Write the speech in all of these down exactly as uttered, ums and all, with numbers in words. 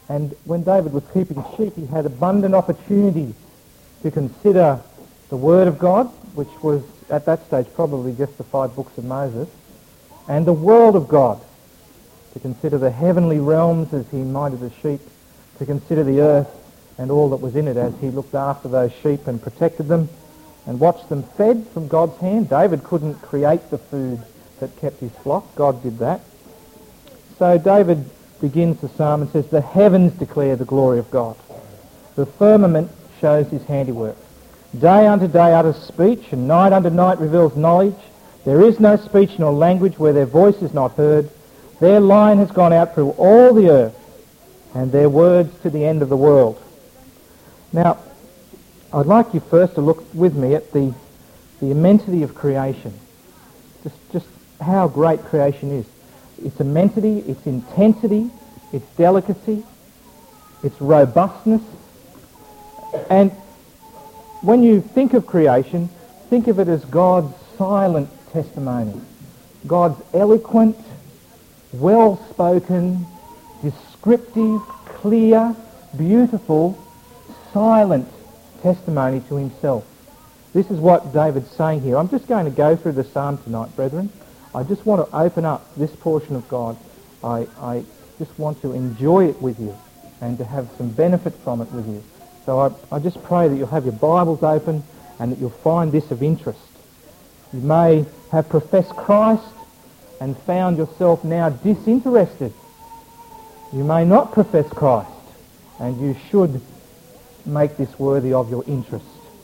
And when David was keeping sheep, he had abundant opportunity to consider the Word of God, which was at that stage probably just the five books of Moses, and the world of God, to consider the heavenly realms as he minded the sheep, to consider the earth and all that was in it as he looked after those sheep and protected them and watched them fed from God's hand. David couldn't create the food that kept his flock. God did that. So David begins the psalm and says, "The heavens declare the glory of God. The firmament shows his handiwork. Day unto day utters speech, and night unto night reveals knowledge. There is no speech nor language where their voice is not heard. Their line has gone out through all the earth, and their words to the end of the world." Now, I'd like you first to look with me at the, the immensity of creation. Just, just how great creation is. Its immensity, its intensity, its delicacy, its robustness. And when you think of creation, think of it as God's silent testimony. God's eloquent, well-spoken, descriptive, clear, beautiful, silent testimony to himself. This is what David's saying here. I'm just going to go through the psalm tonight, brethren. I just want to open up this portion of God. I, I just want to enjoy it with you and to have some benefit from it with you. So I, I just pray that you'll have your Bibles open and that you'll find this of interest. You may have professed Christ and found yourself now disinterested. You may not profess Christ, and you should make this worthy of your interest.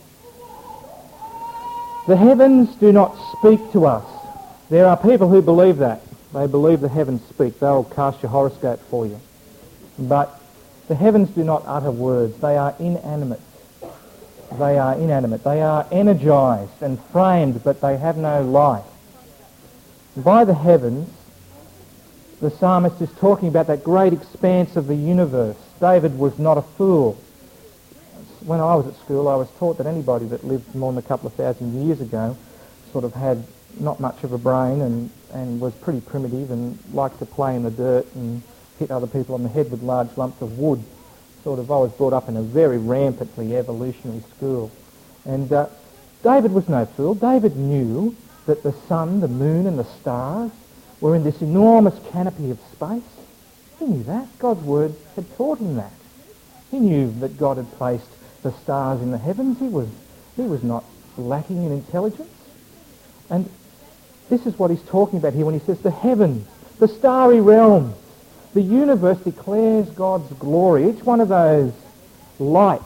The heavens do not speak to us. There are people who believe that. They believe the heavens speak. They'll cast your horoscope for you. But the heavens do not utter words. They are inanimate. They are inanimate. They are energized and framed, but they have no life. By the heavens, the psalmist is talking about that great expanse of the universe. David was not a fool. When I was at school, I was taught that anybody that lived more than a couple of thousand years ago sort of had not much of a brain and, and was pretty primitive and liked to play in the dirt and hit other people on the head with large lumps of wood. Sort of, I was brought up in a very rampantly evolutionary school. And uh, David was no fool. David knew that the sun, the moon and the stars were in this enormous canopy of space. He knew that. God's word had taught him that. He knew that God had placed the stars in the heavens. He was, he was not lacking in intelligence. And this is what he's talking about here when he says the heavens, the starry realms, the universe declares God's glory. Each one of those lights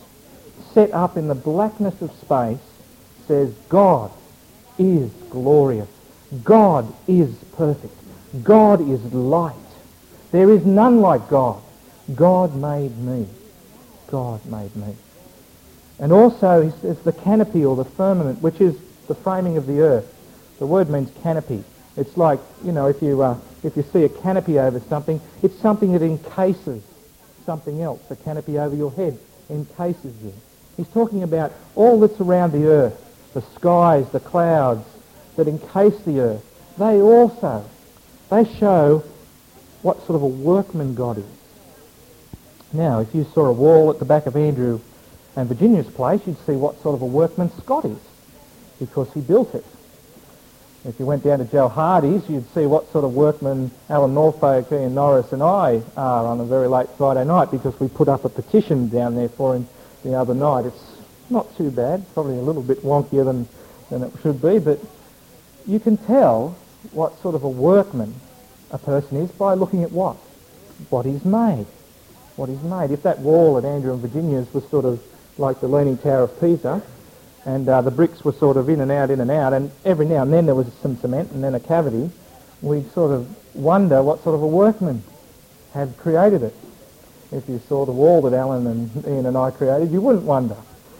set up in the blackness of space says God is glorious. God is perfect. God is light. There is none like God. God made me. God made me. And also, he says the canopy or the firmament, which is the framing of the earth. The word means canopy. It's like, you know, if you uh, if you see a canopy over something, it's something that encases something else. A canopy over your head encases you. He's talking about all that's around the earth, the skies, the clouds that encase the earth. They also, they show what sort of a workman God is. Now, if you saw a wall at the back of Andrew and Virginia's place, you'd see what sort of a workman Scott is, because he built it. If you went down to Joe Hardy's, you'd see what sort of workman Alan Norfolk, Ian Norris and I are on a very late Friday night, because we put up a petition down there for him the other night. It's not too bad, probably a little bit wonkier than, than it should be, but you can tell what sort of a workman a person is by looking at what? What he's made. What he's made. If that wall at Andrew and Virginia's was sort of like the Leaning Tower of Pisa, and uh, the bricks were sort of in and out, in and out, and every now and then there was some cement and then a cavity, we'd sort of wonder what sort of a workman had created it. If you saw the wall that Alan and Ian and I created, you wouldn't wonder.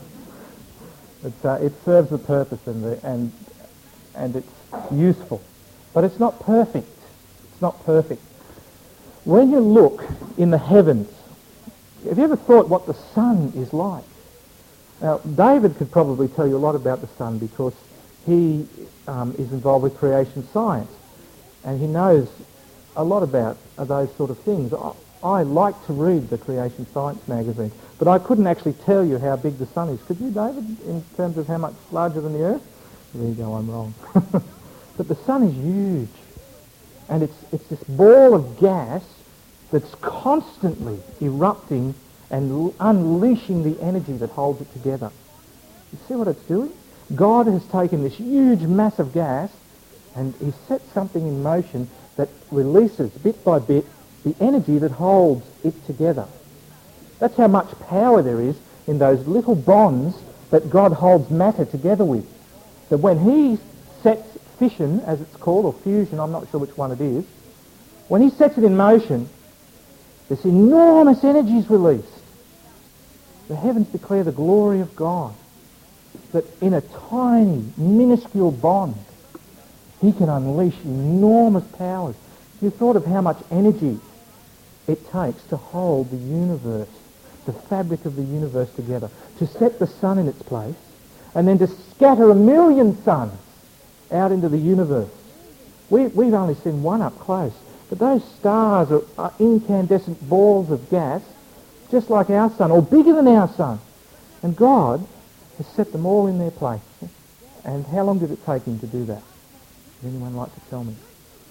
It's, uh, it serves a purpose and, the, and, and it's useful. But it's not perfect. It's not perfect. When you look in the heavens, have you ever thought what the sun is like? Now, David could probably tell you a lot about the sun, because he um, is involved with creation science, and he knows a lot about uh, those sort of things. I like to read the Creation Science magazine, but I couldn't actually tell you how big the sun is. Could you, David, in terms of how much larger than the Earth? There you go, I'm wrong. But the sun is huge. And it's, it's this ball of gas that's constantly erupting and l- unleashing the energy that holds it together. You see what it's doing? God has taken this huge mass of gas and He's set something in motion that releases, bit by bit, the energy that holds it together. That's how much power there is in those little bonds that God holds matter together with. That when He sets fission, as it's called, or fusion, I'm not sure which one it is, when He sets it in motion, this enormous energy is released. The heavens declare the glory of God. That in a tiny, minuscule bond, He can unleash enormous powers. You thought of how much energy it takes to hold the universe, the fabric of the universe together, to set the sun in its place, and then to scatter a million suns out into the universe. We, we've only seen one up close, but those stars are, are incandescent balls of gas, just like our sun, or bigger than our sun. And God has set them all in their place. And how long did it take Him to do that? Would anyone like to tell me?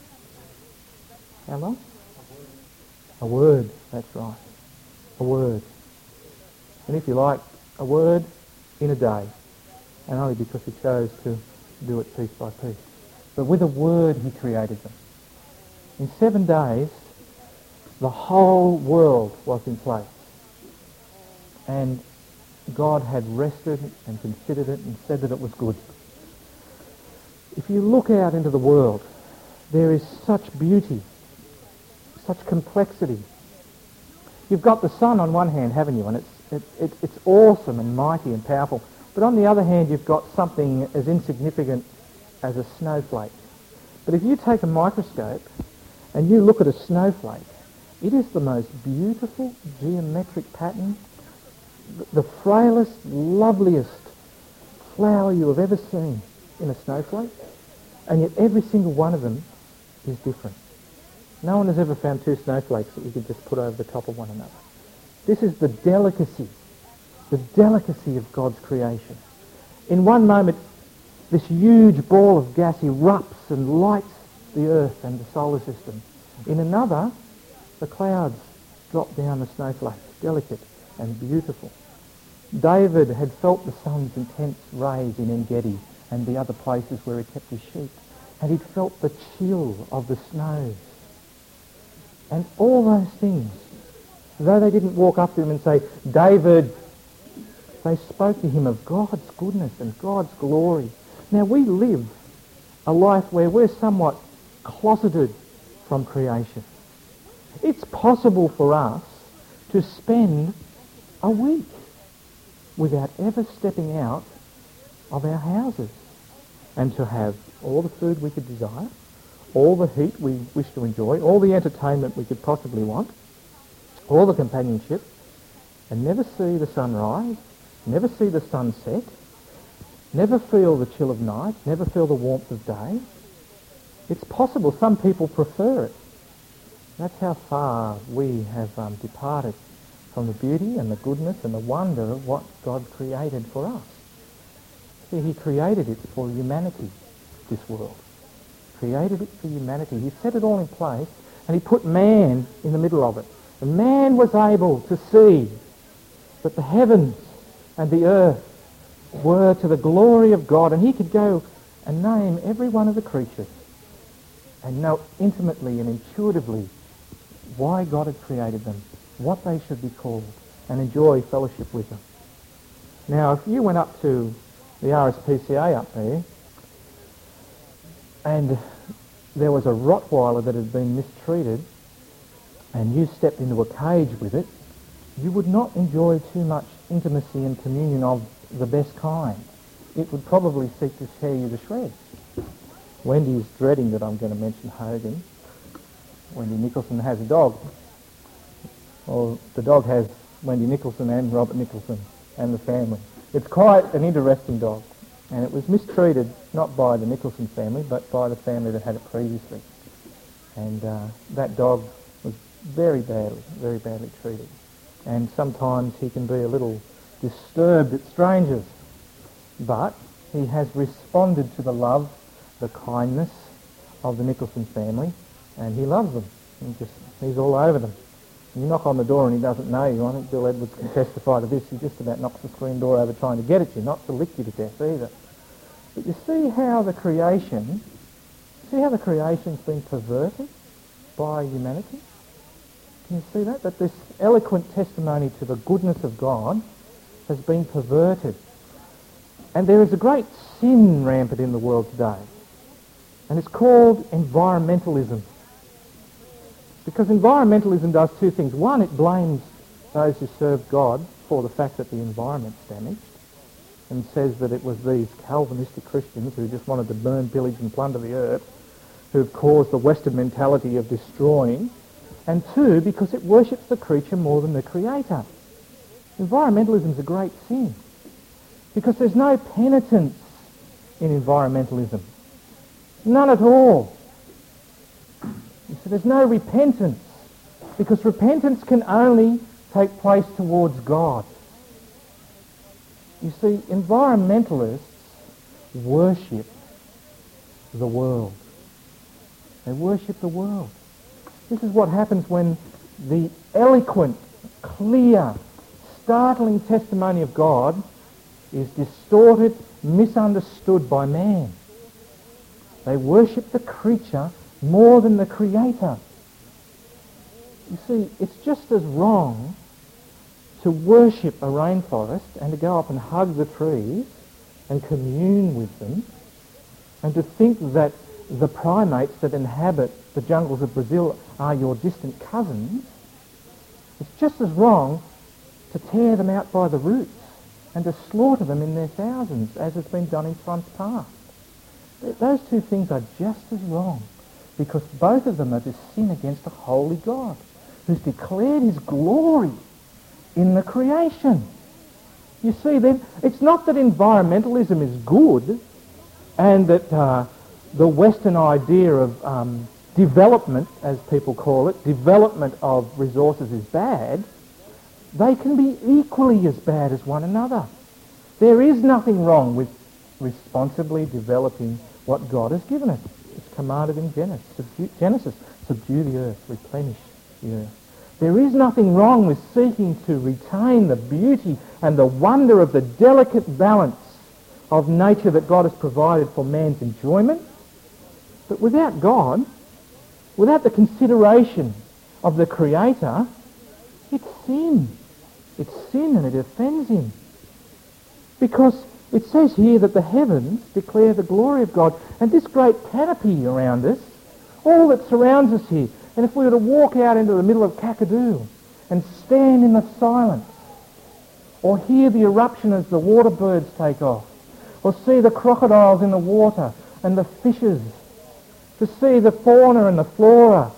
How long? A word, that's right. A word. And if you like, a word in a day. And only because He chose to do it piece by piece. But with a word He created them. In seven days, the whole world was in place. And God had rested and considered it and said that it was good. If you look out into the world, there is such beauty, such complexity. You've got the sun on one hand, haven't you? And it's, it, it, it's awesome and mighty and powerful. But on the other hand, you've got something as insignificant as a snowflake. But if you take a microscope and you look at a snowflake, it is the most beautiful geometric pattern, the frailest, loveliest flower you have ever seen in a snowflake, and yet every single one of them is different. No one has ever found two snowflakes that you could just put over the top of one another. This is the delicacy, the delicacy of God's creation. In one moment, this huge ball of gas erupts and lights the Earth and the solar system. In another, the clouds drop down the snowflakes, delicate and beautiful. David had felt the sun's intense rays in En-Gedi and the other places where he kept his sheep, and he'd felt the chill of the snows. And all those things, though they didn't walk up to him and say, David, they spoke to him of God's goodness and God's glory. Now we live a life where we're somewhat closeted from creation. It's possible for us to spend a week without ever stepping out of our houses and to have all the food we could desire, all the heat we wish to enjoy, all the entertainment we could possibly want, all the companionship, and never see the sunrise, never see the sunset, never feel the chill of night, never feel the warmth of day. It's possible. Some people prefer it. That's how far we have um, departed from the beauty and the goodness and the wonder of what God created for us. See, He created it for humanity, this world. Created it for humanity. He set it all in place and He put man in the middle of it. And man was able to see that the heavens and the earth were to the glory of God, and he could go and name every one of the creatures and know intimately and intuitively why God had created them, what they should be called, and enjoy fellowship with them. Now, if you went up to the R S P C A up there and there was a Rottweiler that had been mistreated and you stepped into a cage with it, you would not enjoy too much intimacy and communion of the best kind. It would probably seek to tear you to shreds. Wendy's dreading that I'm going to mention Hogan. Wendy Nicholson has a dog. Well, the dog has Wendy Nicholson and Robert Nicholson and the family. It's quite an interesting dog, and it was mistreated not by the Nicholson family but by the family that had it previously. And uh, that dog was very badly, very badly treated. And sometimes he can be a little disturbed at strangers. But he has responded to the love, the kindness of the Nicholson family, and he loves them. He just, he's all over them. You knock on the door and he doesn't know you. I think Bill Edwards can testify to this. He just about knocks the screen door over trying to get at you, not to lick you to death either. But you see how the creation, see how the creation's been perverted by humanity? Can you see that? That this eloquent testimony to the goodness of God has been perverted. And there is a great sin rampant in the world today. And it's called environmentalism. Because environmentalism does two things. One, it blames those who serve God for the fact that the environment's damaged, and says that it was these Calvinistic Christians who just wanted to burn, pillage and plunder the earth who've caused the Western mentality of destroying. And two, because it worships the creature more than the Creator. Environmentalism is a great sin. Because there's no penitence in environmentalism. None at all. So there's no repentance. Because repentance can only take place towards God. You see, environmentalists worship the world. They worship the world. This is what happens when the eloquent, clear, startling testimony of God is distorted, misunderstood by man. They worship the creature more than the Creator. You see, it's just as wrong to worship a rainforest and to go up and hug the trees and commune with them, and to think that the primates that inhabit the jungles of Brazil are your distant cousins. It's just as wrong to tear them out by the roots and to slaughter them in their thousands, as has been done in times past. Those two things are just as wrong, because both of them are to sin against a holy God who's declared his glory in the creation. You see, then, it's not that environmentalism is good and that uh, the Western idea of um, development, as people call it, development of resources is bad. They can be equally as bad as one another. There is nothing wrong with responsibly developing what God has given us. It's commanded in Genesis, subdue, Genesis, subdue the earth, replenish the earth. There is nothing wrong with seeking to retain the beauty and the wonder of the delicate balance of nature that God has provided for man's enjoyment. But without God, without the consideration of the Creator, it's sin. It's sin and it offends him. Because it says here that the heavens declare the glory of God, and this great canopy around us, all that surrounds us here. And if we were to walk out into the middle of Kakadu and stand in the silence, or hear the eruption as the water birds take off, or see the crocodiles in the water and the fishes, to see the fauna and the flora,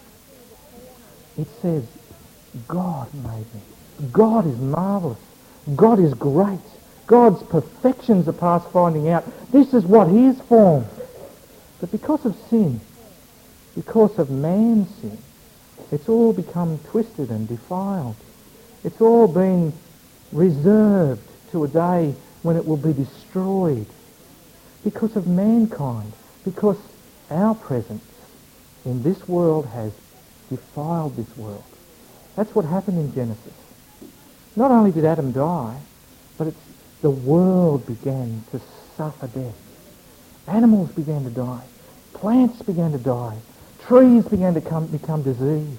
it says, God made me. God is marvellous. God is great. God's perfections are past finding out. This is what he has formed. But because of sin, because of man's sin, it's all become twisted and defiled. It's all been reserved to a day when it will be destroyed. Because of mankind. Because our presence in this world has defiled this world. That's what happened in Genesis. Not only did Adam die, but it's, the world began to suffer death. Animals began to die. Plants began to die. Trees began to come, become diseased.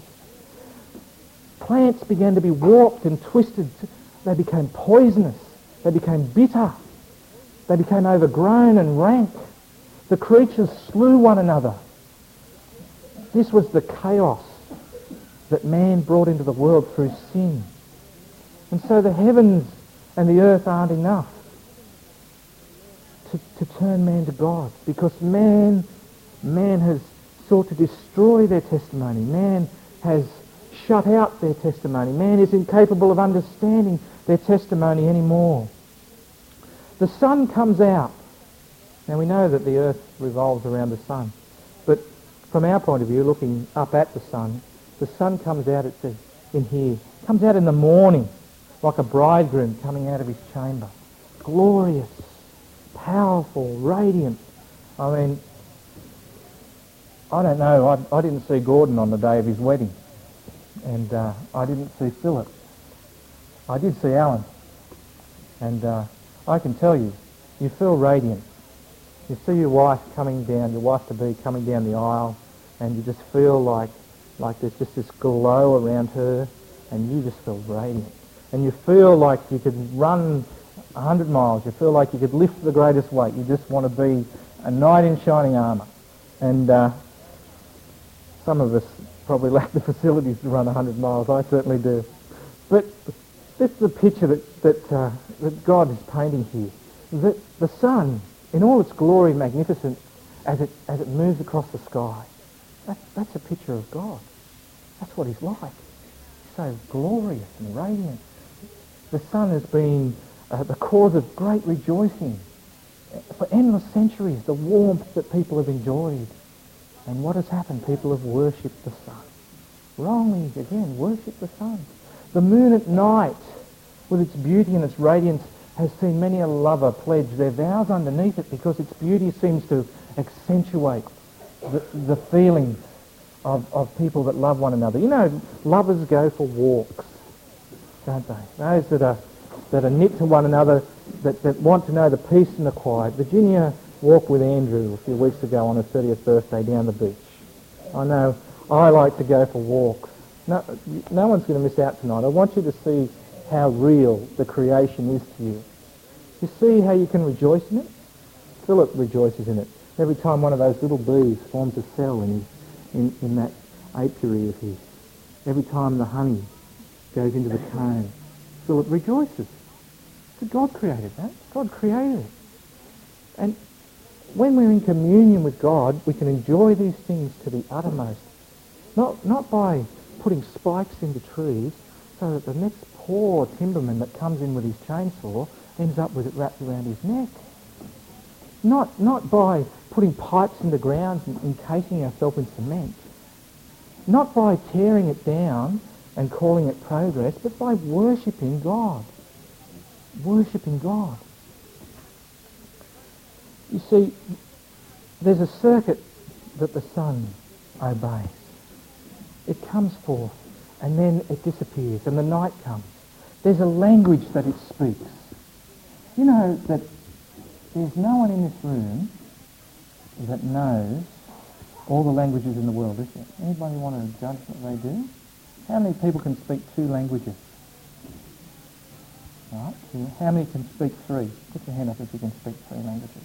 Plants began to be warped and twisted. They became poisonous. They became bitter. They became overgrown and rank. The creatures slew one another. This was the chaos that man brought into the world through sin. And so the heavens and the earth aren't enough to, to turn man to God, because man, man has sought to destroy their testimony. Man has shut out their testimony. Man is incapable of understanding their testimony anymore. The sun comes out. Now we know that the earth revolves around the sun, but from our point of view, looking up at the sun, The sun comes out, it says in here, comes out in the morning like a bridegroom coming out of his chamber. Glorious, powerful, radiant. I mean, I don't know, I, I didn't see Gordon on the day of his wedding. And uh, I didn't see Philip. I did see Alan. And uh, I can tell you, you feel radiant. You see your wife coming down, your wife-to-be coming down the aisle, and you just feel like, like there's just this glow around her, and you just feel radiant. And you feel like you could run a hundred miles. You feel like you could lift the greatest weight. You just want to be a knight in shining armour. And uh, some of us probably lack the facilities to run a hundred miles. I certainly do. But this is the picture that, that, uh, that God is painting here. That the sun, in all its glory and magnificence, as it, as it moves across the sky, that, that's a picture of God. That's what he's like. He's so glorious and radiant. The sun has been uh, the cause of great rejoicing for endless centuries, the warmth that people have enjoyed. And what has happened? People have worshipped the sun. Wrongly, again, worship the sun. The moon at night, with its beauty and its radiance, has seen many a lover pledge their vows underneath it because its beauty seems to accentuate the, the feelings of, of people that love one another. You know, lovers go for walks, don't they? Those that are that are knit to one another, that, that want to know the peace and the quiet. Virginia walked with Andrew a few weeks ago on her thirtieth birthday down the beach. I know I like to go for walks. No, no one's going to miss out tonight. I want you to see how real the creation is to you. You see how you can rejoice in it? Philip rejoices in it. Every time one of those little bees forms a cell in, his, in, in that apiary of his, every time the honey goes into the comb, Philip rejoices. So God created that. God created it. And when we're in communion with God, we can enjoy these things to the uttermost. Not, not by putting spikes into trees so that the next poor timberman that comes in with his chainsaw ends up with it wrapped around his neck. Not, not by putting pipes in the ground and encasing ourselves in cement. Not by tearing it down and calling it progress, but by worshipping God. Worshipping God. You see, there's a circuit that the sun obeys. It comes forth and then it disappears and the night comes. There's a language that it speaks. You know that there's no one in this room that knows all the languages in the world, is there? Anybody want to judge what they do? How many people can speak two languages? Right? How many can speak three? Put your hand up if you can speak three languages.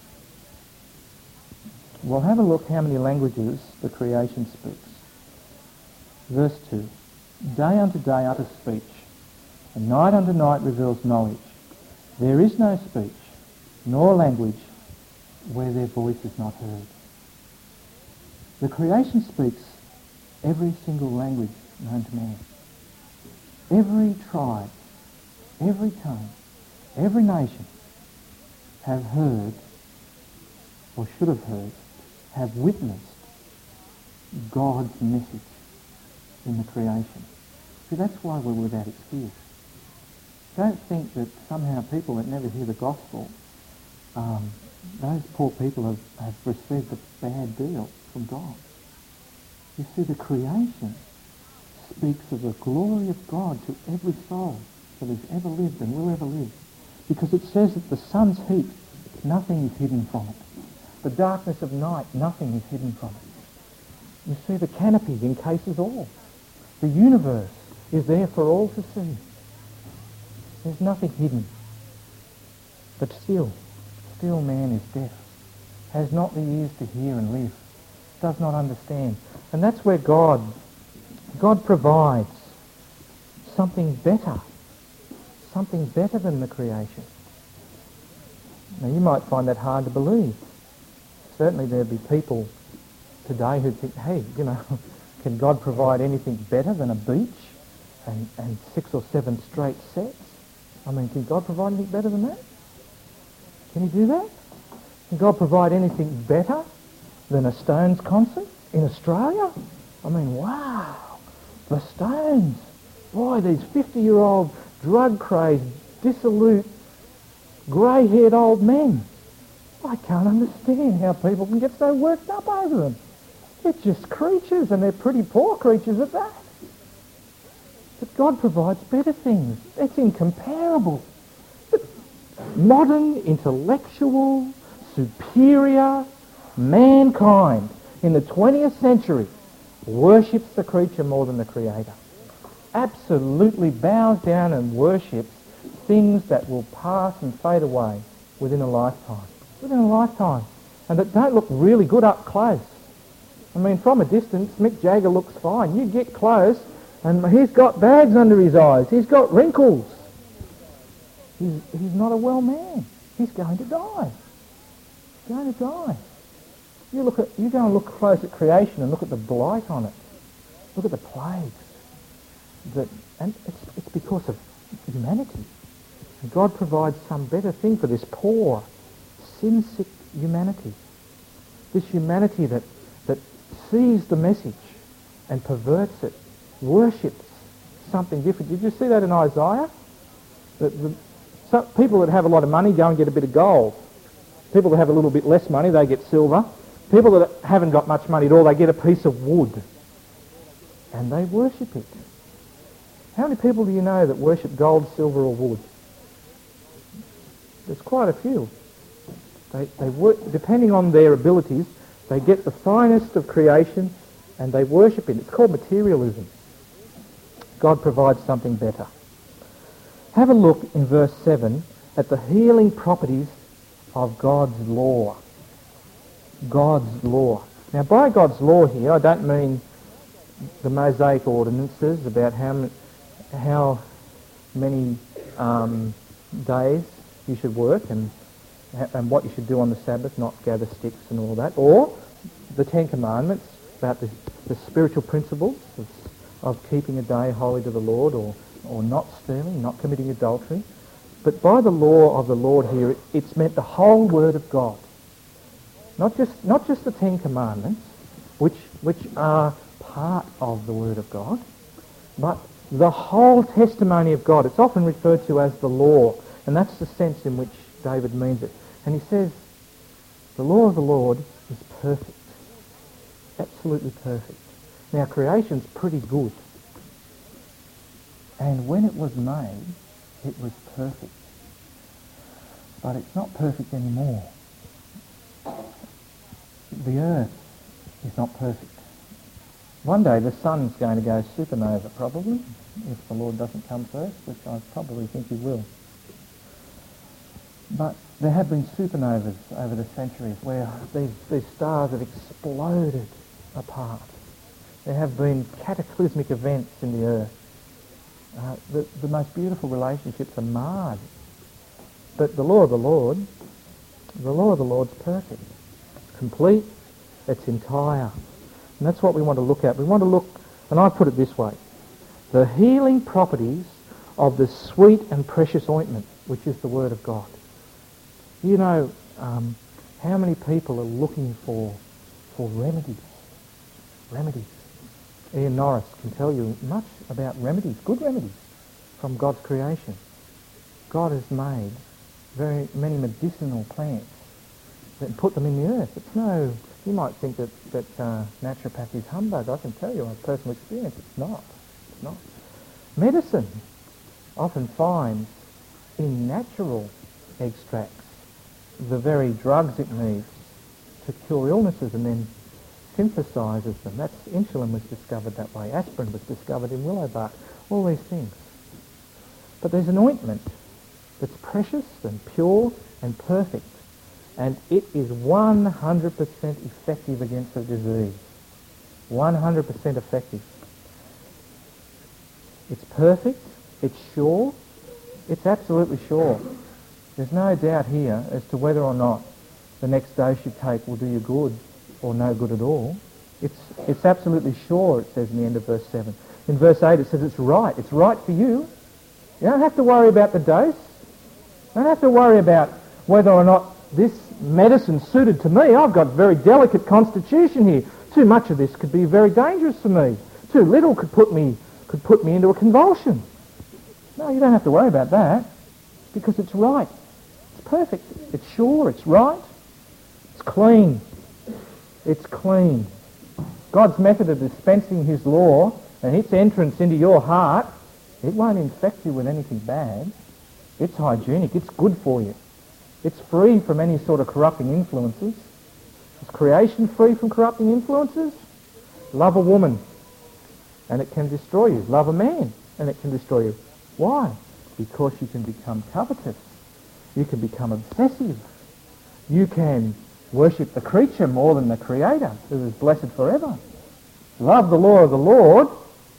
Well, have a look how many languages the creation speaks. Verse two. Day unto day utters speech, and night unto night reveals knowledge. There is no speech, nor language, where their voice is not heard. The creation speaks every single language known to man. Every tribe, every tongue, every nation have heard, or should have heard, have witnessed God's message in the creation. See, that's why we're without excuse. Don't think that somehow people that never hear the gospel, um, those poor people have, have received a bad deal from God. You see, the creation speaks of the glory of God to every soul that has ever lived and will ever live. Because it says that the sun's heat, nothing is hidden from it. The darkness of night, nothing is hidden from it. You see, the canopy encases all. The universe is there for all to see. There's nothing hidden. But still, still man is deaf, has not the ears to hear and live, does not understand. And that's where God, God provides something better, something better than the creation. Now you might find that hard to believe. Certainly there'd be people today who think, hey, you know, can God provide anything better than a beach and, and six or seven straight sets? I mean, can God provide anything better than that? Can he do that? Can God provide anything better than a Stones concert in Australia? I mean, wow. The Stones. Boy, these fifty-year-old, drug-crazed, dissolute, grey-haired old men. I can't understand how people can get so worked up over them. They're just creatures, and they're pretty poor creatures at that. But God provides better things. It's incomparable. But modern, intellectual, superior mankind in the twentieth century worships the creature more than the Creator. Absolutely bows down and worships things that will pass and fade away within a lifetime. Within a lifetime. And that don't look really good up close. I mean, from a distance, Mick Jagger looks fine. You get close, and he's got bags under his eyes. He's got wrinkles. He's, he's not a well man. He's going to die. He's going to die. You look at, you go and look close at creation and look at the blight on it. Look at the plagues. That, and it's, it's because of humanity. And God provides some better thing for this poor, sin-sick humanity. This humanity that, that sees the message and perverts it, worships something different. Did you see that in Isaiah? The, the, some people that have a lot of money go and get a bit of gold. People that have a little bit less money, they get silver. People that haven't got much money at all, they get a piece of wood. And they worship it. How many people do you know that worship gold, silver or wood? There's quite a few. They, they work, depending on their abilities, they get the finest of creation and they worship it. It's called materialism. God provides something better. Have a look in verse seven at the healing properties of God's law. God's law. Now, by God's law here, I don't mean the Mosaic ordinances about how many, how many um, days you should work and and what you should do on the Sabbath, not gather sticks and all that, or the Ten Commandments about the, the spiritual principles of, of keeping a day holy to the Lord, or, or not stealing, not committing adultery. But by the law of the Lord here, it, it's meant the whole Word of God. Not just not just the Ten Commandments, which which are part of the Word of God, but the whole testimony of God. It's often referred to as the law, and that's the sense in which David means it. And he says, the law of the Lord is perfect. Absolutely perfect. Now, creation's pretty good. And when it was made, it was perfect. But it's not perfect anymore. The earth is not perfect. One day the sun's going to go supernova, probably, if the Lord doesn't come first, which I probably think he will. But there have been supernovas over the centuries where these, these stars have exploded apart. There have been cataclysmic events in the earth. Uh, the, the most beautiful relationships are marred. But the law of the Lord, the law of the Lord's perfect. It's complete, it's entire. And that's what we want to look at. We want to look, and I put it this way, the healing properties of the sweet and precious ointment, which is the Word of God. You know, um, how many people are looking for for remedies? Remedies. Ian Norris can tell you much about remedies, good remedies, from God's creation. God has made very many medicinal plants and put them in the earth. It's no, you might think that, that uh, naturopathy is humbug. I can tell you, on personal experience, it's not. It's not. Medicine often finds in natural extracts the very drugs it needs to cure illnesses and then synthesises them. That's, insulin was discovered that way. Aspirin was discovered in willow bark. All these things. But there's an ointment that's precious and pure and perfect, and it is one hundred percent effective against a disease. one hundred percent effective. It's perfect, it's sure, it's absolutely sure. There's no doubt here as to whether or not the next dose you take will do you good or no good at all. It's, it's absolutely sure, it says in the end of verse seven. In verse eight it says it's right. It's right for you. You don't have to worry about the dose. You don't have to worry about whether or not this medicine's suited to me. I've got a very delicate constitution here. Too much of this could be very dangerous for me. Too too little could put me could put me into a convulsion. No, you don't have to worry about that, because it's right. It's perfect. It's sure. It's right. It's clean. It's clean. God's method of dispensing his law and its entrance into your heart, it won't infect you with anything bad. It's hygienic. It's good for you. It's free from any sort of corrupting influences. Is creation free from corrupting influences? Love a woman, and it can destroy you. Love a man, and it can destroy you. Why? Because you can become covetous. You can become obsessive. You can worship the creature more than the Creator, who is blessed forever. Love the law of the Lord.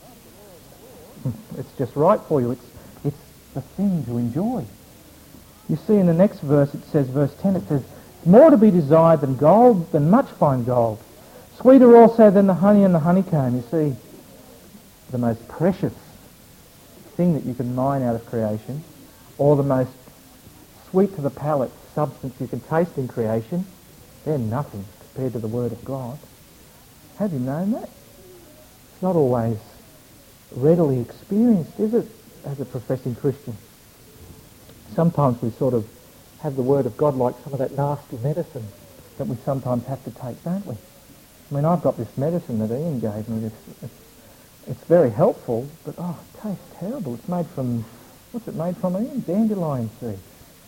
It's just right for you. It's, it's the thing to enjoy. You see in the next verse, it says, verse ten, it says, more to be desired than gold, than much fine gold. Sweeter also than the honey and the honeycomb. You see, the most precious thing that you can mine out of creation, or the most sweet to the palate substance you can taste in creation, they're nothing compared to the Word of God. Have you known that? It's not always readily experienced, is it, as a professing Christian? Sometimes we sort of have the Word of God like some of that nasty medicine that we sometimes have to take, don't we? I mean, I've got this medicine that Ian gave me. It's, it's, it's very helpful, but oh, it tastes terrible. It's made from, what's it made from, Ian? Dandelion seeds.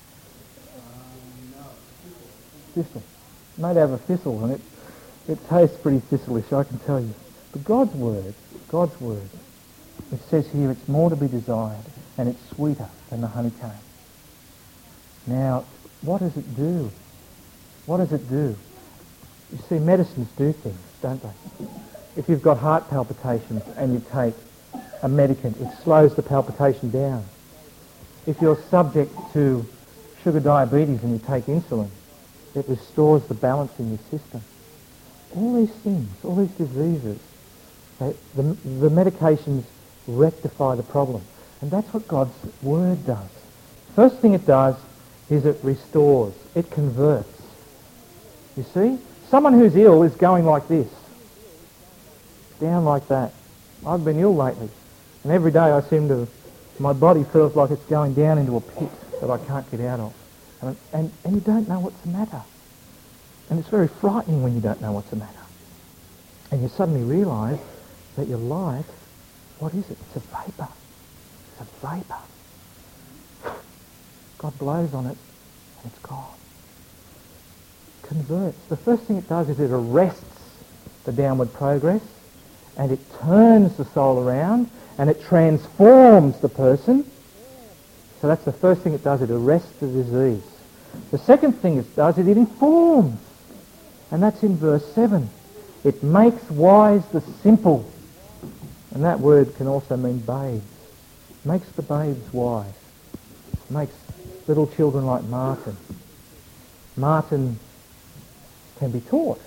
Thistle. Made out of a thistle, and it, it tastes pretty thistle-ish, I can tell you. But God's Word, God's Word, it says here it's more to be desired, and it's sweeter than the honeycomb. Now, what does it do? What does it do? You see, medicines do things, don't they? If you've got heart palpitations and you take a medicament, it slows the palpitation down. If you're subject to sugar diabetes and you take insulin, it restores the balance in your system. All these things, all these diseases, they, the, the medications rectify the problem. And that's what God's Word does. First thing it does is it restores, it converts. You see? Someone who's ill is going like this, down like that. I've been ill lately, and every day I seem to, my body feels like it's going down into a pit that I can't get out of. And, and, and you don't know what's the matter. And it's very frightening when you don't know what's the matter. And you suddenly realise that your life, what is it? It's a vapour. It's a vapour. God blows on it, and it's gone. Converts. The first thing it does is it arrests the downward progress, and it turns the soul around, and it transforms the person. So that's the first thing it does. It arrests the disease. The second thing it does is it informs, and that's in verse seven. It makes wise the simple, and that word can also mean babes. It makes the babes wise. It makes little children like Martin. Martin can be taught.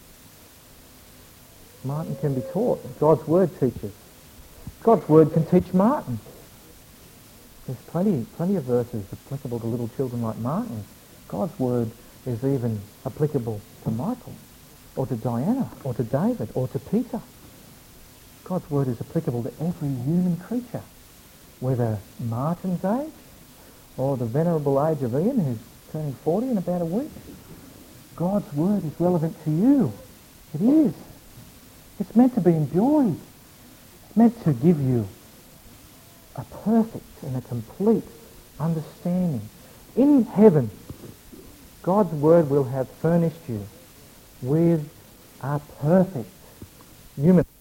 Martin can be taught. God's Word teaches. God's Word can teach Martin. There's plenty, plenty of verses applicable to little children like Martin. God's Word is even applicable to Michael, or to Diana, or to David, or to Peter. God's Word is applicable to every human creature, whether Martin's age, or the venerable age of Ian, who's turning forty in about a week. God's Word is relevant to you. It is. It's meant to be enjoyed. It's meant to give you a perfect and a complete understanding. In heaven, God's Word will have furnished you with a perfect human